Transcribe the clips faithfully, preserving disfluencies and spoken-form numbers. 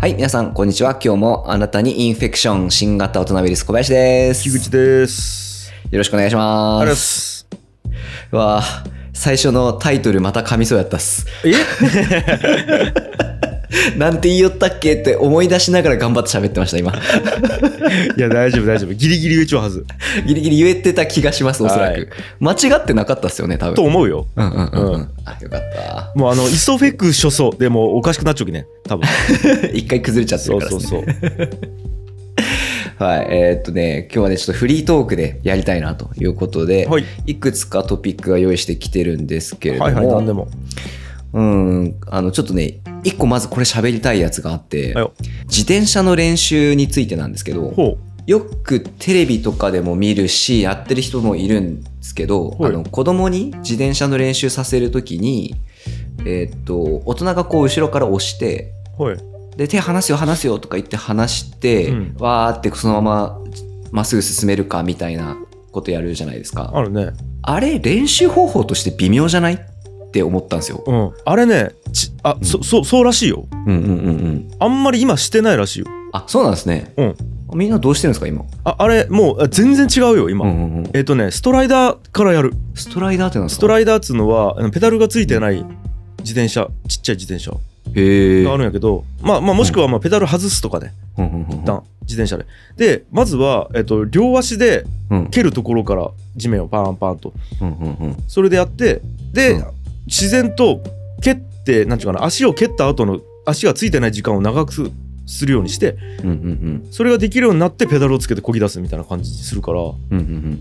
はい、皆さんこんにちは。今日もあなたにインフェクション新型大人ウイルス小林です。 木口です。 よろしくお願いします。 ありがとうございます。 うわあ、最初のタイトルまた噛みそうやったっす。 えなんて言いよったっけって思い出しながら頑張って喋ってました今。 いや大丈夫大丈夫、ギリギリ言えちゃうはず。 ギリギリ言えてた気がします、おそらく、はい、間違ってなかったっすよね多分。 と思うよ。 うんうんうん、うん、あ、よかった。もうあのイソフェク諸素でもおかしくなっちゃうきね多分。 一回崩れちゃってるからですね。そうそうそうはい、えー、っとね今日はねちょっとフリートークでやりたいなということで、はい、いくつかトピックが用意してきてるんですけれども、はいはい、何でもうん、あのちょっとね一個まずこれ喋りたいやつがあって、自転車の練習についてなんですけど、よくテレビとかでも見るしやってる人もいるんですけど、あの子供に自転車の練習させるときに、えー、っと大人がこう後ろから押して、で手離すよ離すよとか言って離して、うん、わーってそのまままっすぐ進めるかみたいなことやるじゃないですか。 あるね。あれ練習方法として微妙じゃないって思ったんですよ。 うん、あれねちあ、うん、そ, そ, そうらしいよ、うんうんうんうん、あんまり今してないらしいよ。 あ、そうなんですね、うん、みんなどうしてるんですか今。 あ, あれもう全然違うよ今、うんうんうん、えっ、ー、とねストライダーからやる。 ストライダーってなんですか。 ストライダーっつうのはペダルがついてない自転車、ちっちゃい自転車へがあるんやけど、まあまあもしくはまあペダル外すとかね、うん、一旦自転車ででまずは、えっと、両足で蹴るところから地面をパンパンと、うんうんうん、それでやってで、うん、自然と蹴ってなんていうかな、足を蹴った後の足がついてない時間を長くするようにして、うんうんうん、それができるようになってペダルをつけて漕ぎ出すみたいな感じにするから、うんうんうん、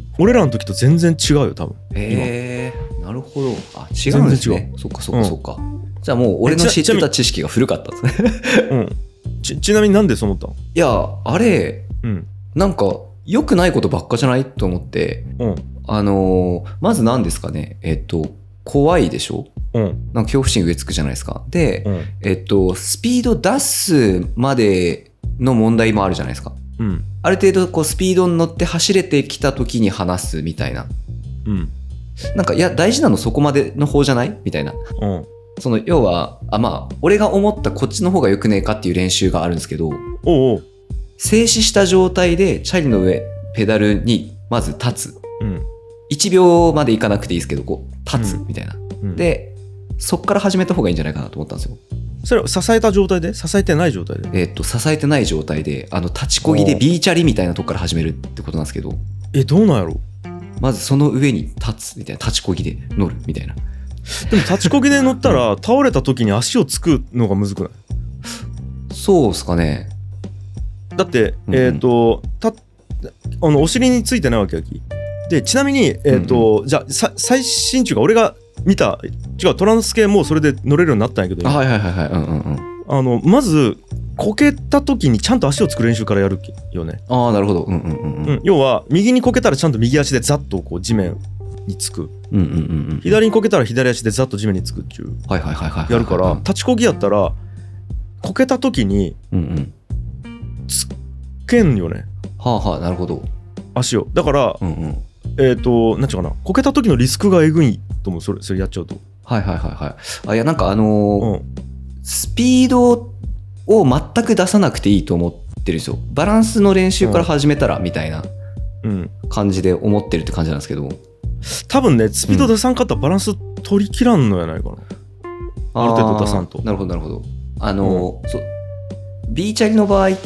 俺らの時と全然違うよ多分。 へえ、なるほど。あ、違うんですね。全然違う。そっかそっかそっか、うん、じゃあもう俺の知ってた知識が古かったんですね。 うん、ち, ちなみになんでそう思ったの。 いやあれ、うん、なんか良くないことばっかじゃないと思って、うん、あのー、まず何ですかね、えっと怖いでしょ、うん、なんか恐怖心植え付くじゃないですか。で、うん、えっとスピード出すまでの問題もあるじゃないですか、うん、ある程度こうスピードに乗って走れてきた時に離すみたいな、うん、なんかいや大事なのそこまでの方じゃないみたいな、うん、その要はあまあ俺が思ったこっちの方がよくねえかっていう練習があるんですけど、おうおう、静止した状態でチャリの上ペダルにまず立つ、うん、いちびょうまでいかなくていいですけどこう立つみたいな、うん、でそっから始めた方がいいんじゃないかなと思ったんですよ。 それを支えた状態で支えてない状態で、 えー、っと支えてない状態であの立ちこぎでビーチャリみたいなとこから始めるってことなんですけど、 えどうなんやろ。 まずその上に立つみたいな、立ちこぎで乗るみたいな。 でも立ちこぎで乗ったら倒れた時に足をつくのがむずくない。 そうっすかね。だって、うんうん、えっ、ー、とたあのお尻についてないわけやきで、ちなみに、えーとうんうん、じゃあ最新中が俺が見た違うトランス系もそれで乗れるようになったんやけど、 はいはいはいはい、うんうんうん、 あのまずこけた時にちゃんと足をつく練習からやるよね。 ああなるほど、うんうんうんうん、 要は右にこけたらちゃんと右足でザッとこう地面につく、うんうんうんうん、左にこけたら左足でザッと地面につくっていうやるから、立ちこぎやったらこけた時につけんよね、 はあはあ、なるほど、 足を。だから、うんうん、えっ、ー、となんていうかな、こけた時のリスクがえぐいと思う、それそれやっちゃうと。 はいはいはいはい。あ、いやなんかあのーうん、スピードを全く出さなくていいと思ってるんですよ。バランスの練習から始めたらみたいな感じで思ってるって感じなんですけど、 多分ねスピード出さんかったらバランス取りきらんのやないかな、うん、ある程度出さんと。 なるほどなるほど。あの、うん、そうビーチャリの場合って、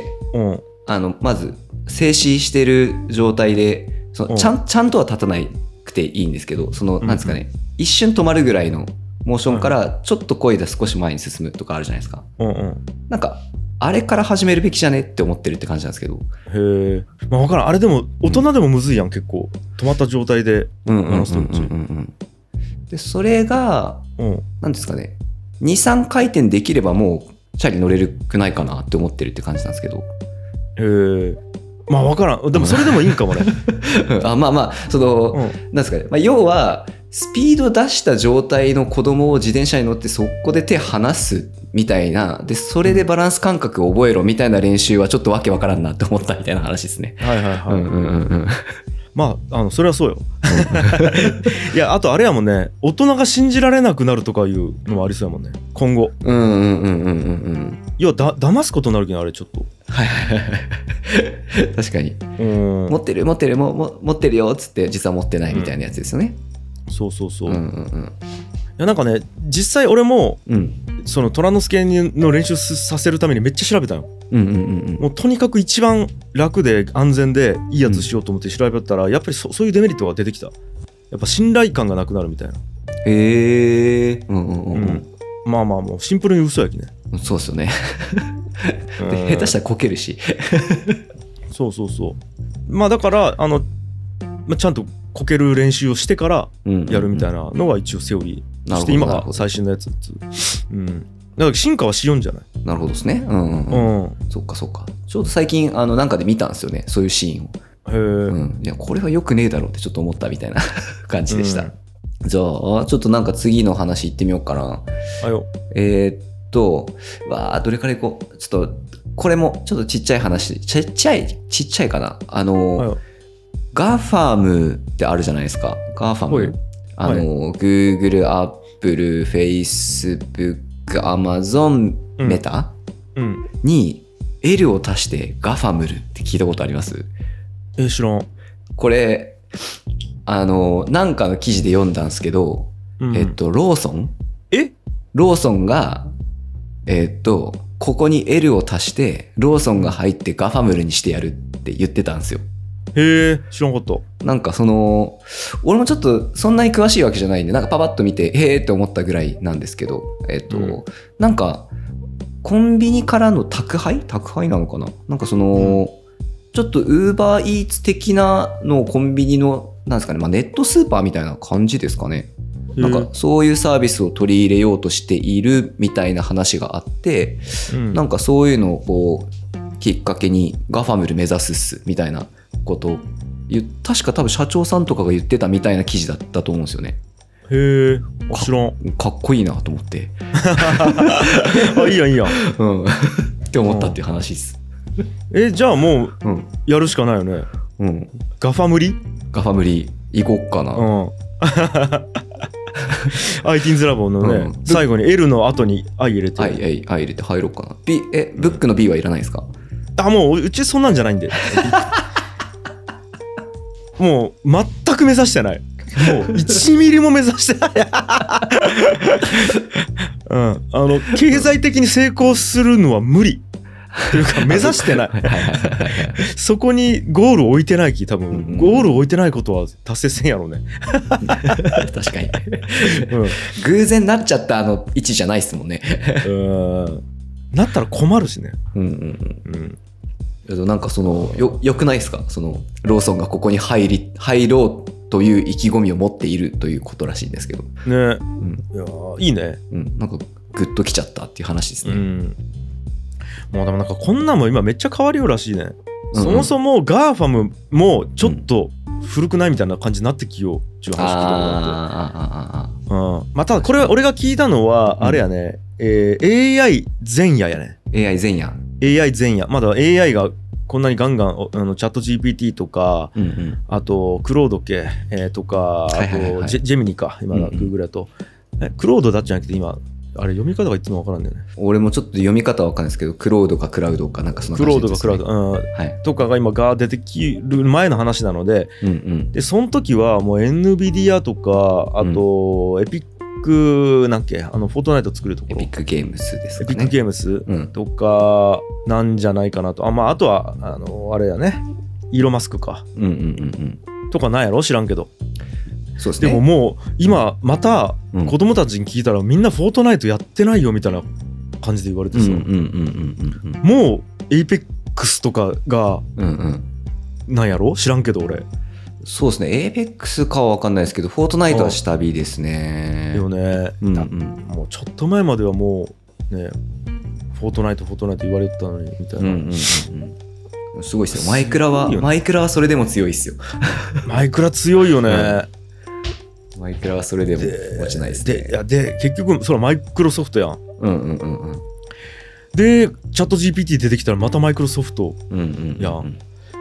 うん、あのまず静止してる状態でそのちゃん、ちゃんとは立たなくていいんですけど、その、うん、なんですかね、一瞬止まるぐらいのモーションからちょっと漕いで少し前に進むとかあるじゃないですか、うんうん、なんかあれから始めるべきじゃねって思ってるって感じなんですけど。 へえ、まあ、分からん。あれでも大人でもむずいやん、うん、結構止まった状態でバランス取るうちで、それが、うん、なんですかね、にさんかい転できればもうチャリ乗れるくないかなって思ってるって感じなんですけど。 へえ、まあ分からん。でもそれでもいいんかもね。 あ、まあまあその、うん、なんですかね、まあ、要はスピード出した状態の子供を自転車に乗ってそこで手離すみたいな、でそれでバランス感覚を覚えろみたいな練習はちょっとわけわからんなって思ったみたいな話ですね。 はいはいはい。うんうんうん。 まあ、あのそれはそうよいやあとあれやもんね、大人が信じられなくなるとかいうのもありそうやもんね今後。 うんうんうんうんうんうんいやだ騙すことになるけどあれちょっとはいはいはい確かに、うん、持ってる持ってるもも持ってるよっつって実は持ってないみたいなやつですよね、 うん、そうそうそう、うんうんうん、いやなんかね実際俺も、うん、その虎之助の練習させるためにめっちゃ調べたよ、うんうんうんうん、もうとにかく一番楽で安全でいいやつしようと思って調べたら、うん、やっぱり そ, そういうデメリットが出てきた。やっぱ信頼感がなくなるみたいな。 へえ、うんうんうん、うん、 まあまあもうシンプルに嘘やきね。 そうですよねで下手したらこけるしそうそうそう。まあだからあの、まあ、ちゃんとこける練習をしてからやるみたいなのが一応セオリー、うんうん、そして今が最新のやつ、うん、だから進化はしようんじゃない。 なるほどですね、うんうんうん、うん、そっかそっか。ちょうど最近あのなんかで見たんですよね、そういうシーンを。へえ、うん、いやこれはよくねえだろうってちょっと思ったみたいな感じでした、うん、じゃあちょっとなんか次の話行ってみようかな。 あよえー、っとわあどれからいこう。ちょっとこれもちょっとちっちゃい話、ちっちゃいちっちゃいかな。あのガファムってあるじゃないですか。ガファム、あの、はい、Google、Apple、Facebook、Amazon、メタ、うんうん、に L を足してガファムルって聞いたことあります？ え、知らん。 これあのなんかの記事で読んだんですけど、うん、えっとローソンえローソンがえっとここに L を足してローソンが入ってガファムルにしてやるって言ってたんですよ。 へえ、知らんかった。 なんかその俺もちょっとそんなに詳しいわけじゃないんでなんかパパッと見てへーって思ったぐらいなんですけど、えっと、うん、なんかコンビニからの宅配宅配なのかな、なんかその、うん、ちょっとウーバーイーツ的なのをコンビニのなんですかね、まあ、ネットスーパーみたいな感じですかね。なんかそういうサービスを取り入れようとしているみたいな話があって、うん、なんかそういうのをこうきっかけにガファムル目指すっすみたいなことを確か多分社長さんとかが言ってたみたいな記事だったと思うんですよね。 へえ、知らん。 かっこいいなと思ってあ、いいやんいいやん、 うん、って思ったっていう話です。 え、じゃあもうやるしかないよね、うん、ガファムリガファムリ行こっかな、うん、 アイティーンズラボのね、うん、最後に L の後に I 入れて I, I, I 入れて入ろうかな。 B えブックの B はいらないですか？ あ、もううちそんなんじゃないんでもう全く目指してない、もういちミリも目指してないうん、あの経済的に成功するのは無理というか目指してないそこにゴールを置いてないき、多分、うん、ゴールを置いてないことは達成せんやろうね確かに、うん、偶然なっちゃったあの位置じゃないっすもんねうんなったら困るしね。うんうんうん、なんかその よ, よくないですか、そのローソンがここに入り入ろうという意気込みを持っているということらしいんですけどね、 うん、いやいいね、 うん、なんかグッときちゃったっていう話ですね、うん、 もうでもなんかこんなんも今めっちゃ変わるよらしいね、うんうん、そもそもガーファムもちょっと古くないみたいな感じになってきようっていう話聞いたことあって、うん、まあただこれ俺が聞いたのはあれやね、うんえー、エーアイ 前夜やね。 エーアイ 前夜エーアイ 前夜まだ エーアイ がこんなにガンガンあのチャット ジーピーティー とか、うんうん、あとクロード系、えー、とかあと、はいはいはい、ジ, ジェミニか今の Google だと、うんうん、クロードだっじゃなくて今あれ読み方がいつも分からんだよね。 俺もちょっと読み方は分かんないですけどクロードかクラウドかなんかその感じですね。 クロードかクラウド、うんはい、とかが今が出てきる前の話なので、うんうん、でその時はもう エヌビディア とかあと、うん、エピックなんっけあのフォートナイト作るところエピックゲームスですかね。 エピックゲームスとかなんじゃないかなと、あ、まあ、あとはあのあれやねイーロンマスクか、うんうんうんうん、とかなんやろ知らんけど。そうですね、でももう今また子供たちに聞いたらみんなフォートナイトやってないよみたいな感じで言われてさ、もうエイペックスとかがなんやろ知らんけど俺。 そうですね、エイペックスかは分かんないですけどフォートナイトは下火ですね。 よね、うんうん、もうちょっと前まではもうねフォートナイトフォートナイト言われてたのにみたいな、うんうんうん、すごいですよ。マイクラは、ね、マイクラはそれでも強いですよマイクラ強いよね、 うん、マイクラはそれでも落ちないですね。 で、で、いやで結局それはマイクロソフトやん、うんうんうんうん、でチャット ジーピーティー 出てきたらまたマイクロソフトやん、うんうんうんうん、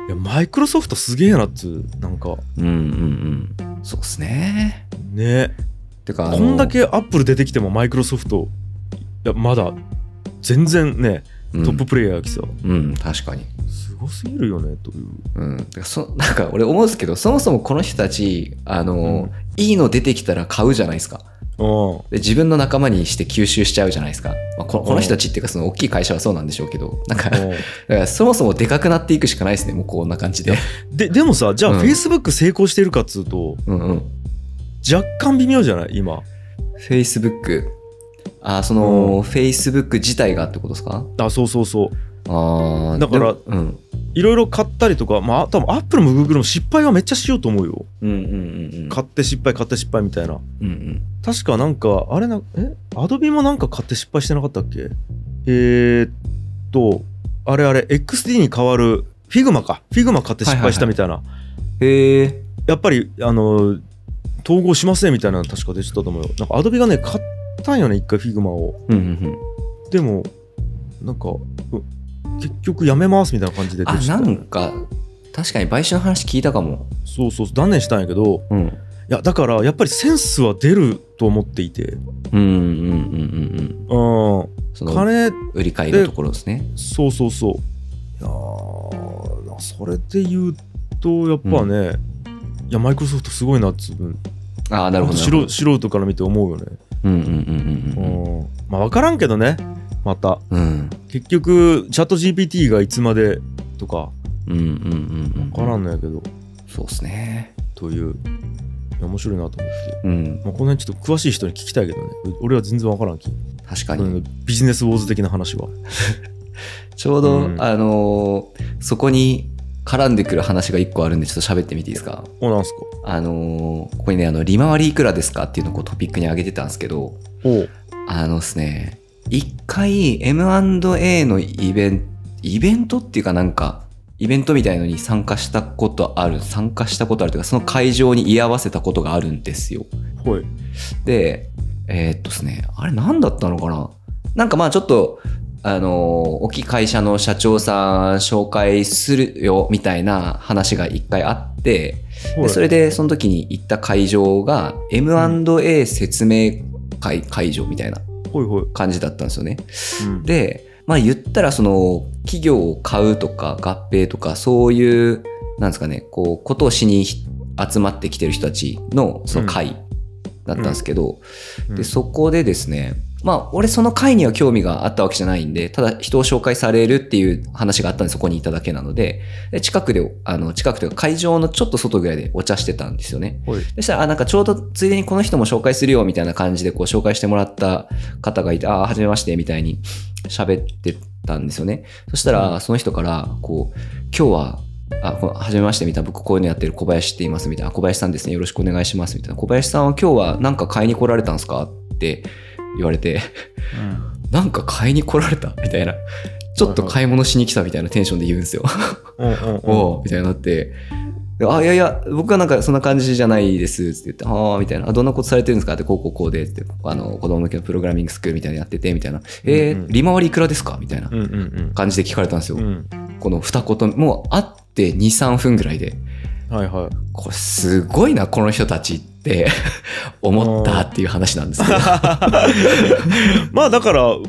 いやマイクロソフトすげえなっつうなんかうんうんうんそうっすねねてかこんだけアップル出てきてもマイクロソフトいやまだ全然ねトッププレイヤーが来た、 うん、うん、確かにすごすぎるよねという、 うん、そなんか俺思うんですけどそもそもこの人たちあの、うん、いいの出てきたら買うじゃないですか。で自分の仲間にして吸収しちゃうじゃないですか、まあ、こ, この人たちっていうかその大きい会社はそうなんでしょうけどなんかだからそもそもでかくなっていくしかないですねもうこんな感じでで, でもさじゃあフェイスブック成功してるかっつうと、うんうん、若干微妙じゃない今フェイスブックあそのフェイスブック自体がってことですか。 あそうそうそうあだから、うん、いろいろ買ったりとか、まあ多分アップルもグーグルも失敗はめっちゃしようと思うよ、うんうんうんうん、買って失敗買って失敗みたいな、うんうん、確かなんかあれなえアドビもなんか買って失敗してなかったっけ。えー、っとあれあれ エックスディー に代わるフィグマかフィグマ買って失敗したみたいな、はいはいはい、へえやっぱりあの統合しませんみたいなの確か出てたと思うよ。なんかアドビがね買ったんよね一回フィグマを、うんうんうん、でもなんか結局やめますみたいな感じで出てた。 あなんか確かに買収の話聞いたかも。 そうそう断念したんやけど、うん、いやだからやっぱりセンスは出ると思っていてうんうんうんうんうんうんその金売り買いのところですね。 そうそうそういやそれで言うとやっぱね、うん、いやマイクロソフトすごいなっつうあなるほど素素人から見て思うよね。うんうんうんうんうん、うん、まあ分からんけどねまた、うん、結局チャット ジーピーティー がいつまでとかうんうんうん分からんのやけどそうですねという面白いなと思って、うんまあ、この辺ちょっと詳しい人に聞きたいけどね俺は全然分からんき確かにビジネスウォーズ的な話はちょうど、うん、あのー、そこに絡んでくる話がいっこあるんでちょっと喋ってみていいですか。 おなんすか。 あのー、ここにねあの利回りいくらですかっていうのをこうトピックに挙げてたんですけどおあのですね一回 エムアンドエー のイベントイベントっていうかなんかイベントみたいのに参加したことある参加したことあるというかその会場に居合わせたことがあるんですよ。 はい。 でえー、っとですねあれ何だったのかななんかまあちょっとあの大きい会社の社長さん紹介するよみたいな話が一回あってでそれでその時に行った会場が エムアンドエー 説明会会場みたいな感じだったんですよね。うん、でまあ言ったらその企業を買うとか合併とかそういうなんですかねこうことをしに集まってきてる人たちのその会だったんですけど、うんうん、でそこでですねまあ俺その会には興味があったわけじゃないんでただ人を紹介されるっていう話があったんでそこにいただけなので近くであの近くというか会場のちょっと外ぐらいでお茶してたんですよね。そしたらあなんかちょうどついでにこの人も紹介するよみたいな感じでこう紹介してもらった方がいてああはじめましてみたいに喋ってたんですよね。そしたらその人からこう今日はあこのはじめましてみたいな僕こういうのやってる小林って言いますみたいな小林さんですねよろしくお願いしますみたいな小林さんは今日は何か買いに来られたんですかって言われて、うん、なんか買いに来られたみたいなちょっと買い物しに来たみたいなテンションで言うんですよおみたいになってあいやいや僕はなんかそんな感じじゃないですって言ってああみたいなあどんなことされてるんですかってこうこうこうでってあの子供向けのプログラミングスクールみたいなのやっててみたいな、うんうん、えー、利回りいくらですかみたいな感じで聞かれたんですよ、うんうん、この二言もう会って にさんぷんぐらいではいはい、これすごいなこの人たちって思ったっていう話なんですけどまあだから、うん、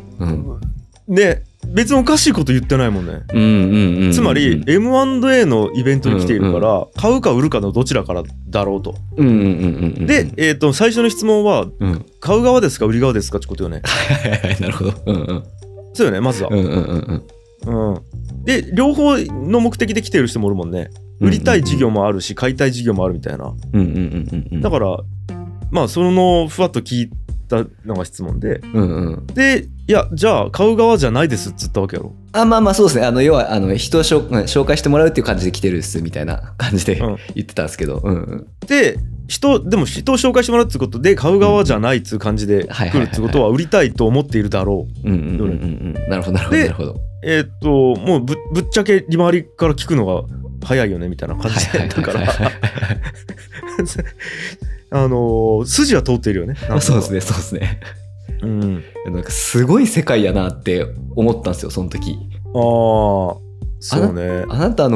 ね別におかしいこと言ってないもんね、うんうんうんうん、つまり エムアンドエー のイベントに来ているから、うんうん、買うか売るかのどちらからだろうと、うんうんうんうん、で、えーと、最初の質問は、うん、買う側ですか売り側ですかってことよねなるほど、うんうん、 そうよねまずは、うんうんうんうん、で両方の目的で来ている人もおるもんね。売りたい事業もあるし買いたい事業もあるみたいな、うんうんうんうん、だからまあそのふわっと聞いたのが質問で、うんうん、でいやじゃあ買う側じゃないですっつったわけやろ。 あまあまあそうですねあの要はあの人を紹介してもらうっていう感じで来てるっすみたいな感じで、うん、言ってたんですけど、うんうん、 で人でも人を紹介してもらうってことで買う側じゃないっつう感じで来るってことは売りたいと思っているだろう。 なるほどなるほどなるほど。 えー、っともう ぶ, ぶっちゃけ利回りから聞くのが早いよねみたいな感じでだからあのー、筋は通っているよね。 そうですねそうですねうん、なんかすごい世界やなって思ったんですよその時。 ああそうね。 あ な, あなたの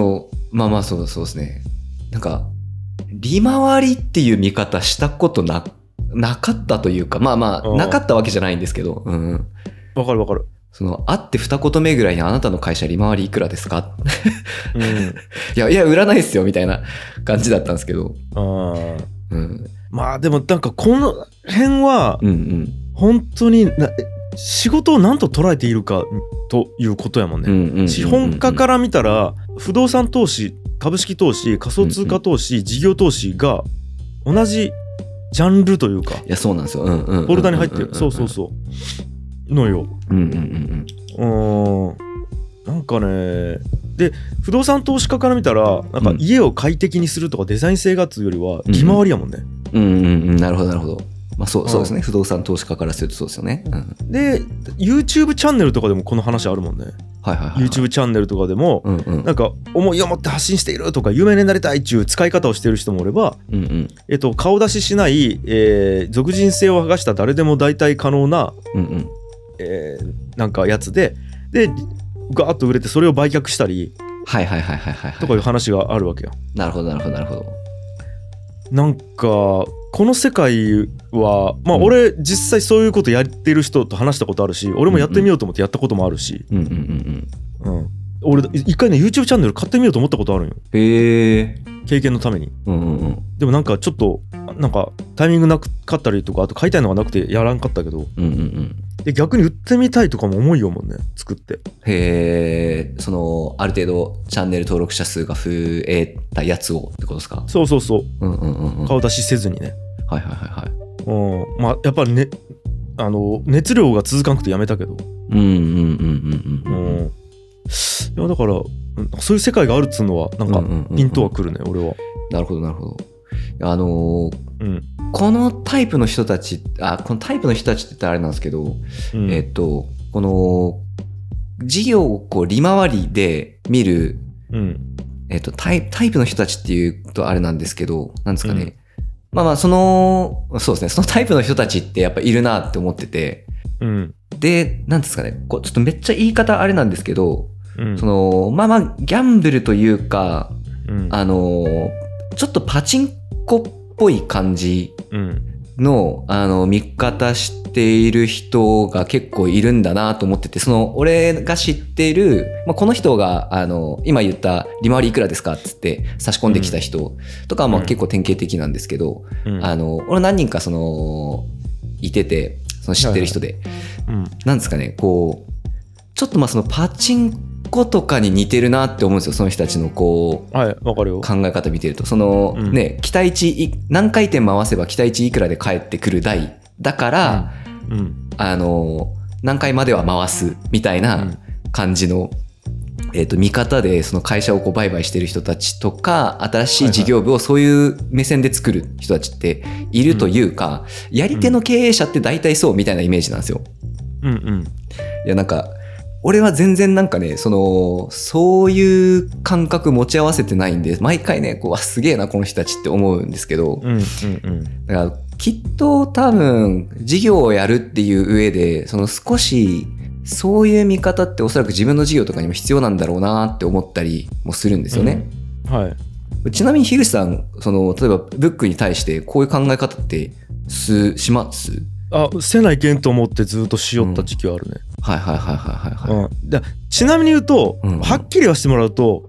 まあまあそうそうですね。なんか利回りっていう見方したことななかったというか、まあまあなかったわけじゃないんですけど、うん。 わかるわかる。 その会って二言目ぐらいにあなたの会社利回りいくらですか、うん、いやいや売らないっすよみたいな感じだったんですけど、あ、 うん、まあでもなんかこの辺は本当にな仕事を何と捉えているかということやもんね。資本家から見たら不動産投資、株式投資、仮想通貨投資、うんうん、事業投資が同じジャンルというか、 いやそうなんですよ、うんうんうんうん、 フォルダに入ってる、そうそうそうのよ。うんうんうん、うんなんかね、で不動産投資家から見たらなんか家を快適にするとかデザイン性がっていうよりは利回りやもんね。 うんうんうん、なるほどなるほど。まあそう、そうですね、うん、不動産投資家からするとそうですよね。うん、 で YouTube チャンネルとかでもこの話あるもんね。はいはいはいはい、YouTube チャンネルとかでも、うんうん、なんか思いを持って発信しているとか有名になりたいっていう使い方をしている人もおれば、うんうんえっと、顔出ししない、えー、俗人性を剥がした誰でも代替可能な、うんうんえー、なんかやつででガーッと売れてそれを売却したりはいはいはいはいはい、はい、 とかいう話があるわけよ。 なるほどなるほどなるほど。 なんかこの世界はまあ俺実際そういうことやってる人と話したことあるし、俺もやってみようと思ってやったこともあるし、うんうんうんうん、俺一回ね YouTube チャンネル買ってみようと思ったことあるんよ。へえ。経験のために、うんうんうん、でもなんかちょっとなんかタイミングなかったりとかあと買いたいのがなくてやらんかったけど、うんうんうん、で逆に売ってみたいとかも思いよもんね作って。 へえ。そのある程度チャンネル登録者数が増えたやつをってことですか。 そうそうそう、うんうんうんうん、顔出しせずにね。はいはいはいはい、うん、まあやっぱりねあの熱量が続かなくてやめたけど、うんうんうんうんうん、うん、いやだからそういう世界があるっつうのはなんかピンとはくるね、うんうんうんうん、俺は。 なるほどなるほど。あのーうん、このタイプの人たちあこのタイプの人たちって言ったらあれなんですけど、うん、えっとこの事業をこう利回りで見る、うんえっと、タイ、タイプの人たちっていうとあれなんですけどなんですかね、うん、まあまあそのそうですねそのタイプの人たちってやっぱいるなって思ってて、うん、でなんですかねこうちょっとめっちゃ言い方あれなんですけど、うん、そのまあまあギャンブルというか、うん、あのちょっとパチンコっぽい感じの、うん、あの見方している人が結構いるんだなと思ってて、その俺が知っている、まあ、この人があの今言った利回りいくらですかっつって差し込んできた人とかはまあ結構典型的なんですけど、うん、あの俺何人かそのいててその知ってる人で、はいはいうん、なんですかねこうちょっとまあそのパチンことかに似てるなって思うんですよその人たちのこう、はい、わかるよ。考え方見てるとその、うん、ね期待値何回転回せば期待値いくらで返ってくる台だから、うんうん、あの何回までは回すみたいな感じの、うんえー、と見方でその会社をこう売買してる人たちとか新しい事業部をそういう目線で作る人たちっているというか、はいはい、やり手の経営者って大体そうみたいなイメージなんですよ。うんうん、いやなんか俺は全然なんかねそのそういう感覚持ち合わせてないんで毎回ねこうすげえなこの人たちって思うんですけど、うんうんうん、だからきっと多分事業をやるっていう上でその少しそういう見方っておそらく自分の事業とかにも必要なんだろうなって思ったりもするんですよね、うん、はい。ちなみに樋口さんその例えばブックに対してこういう考え方ってすします？ あせないけんと思ってずっとしよった時期はあるね、うん、はいはいはいはいはい、はいうん、ちなみに言うと、うんうん、はっきりはしてもらうと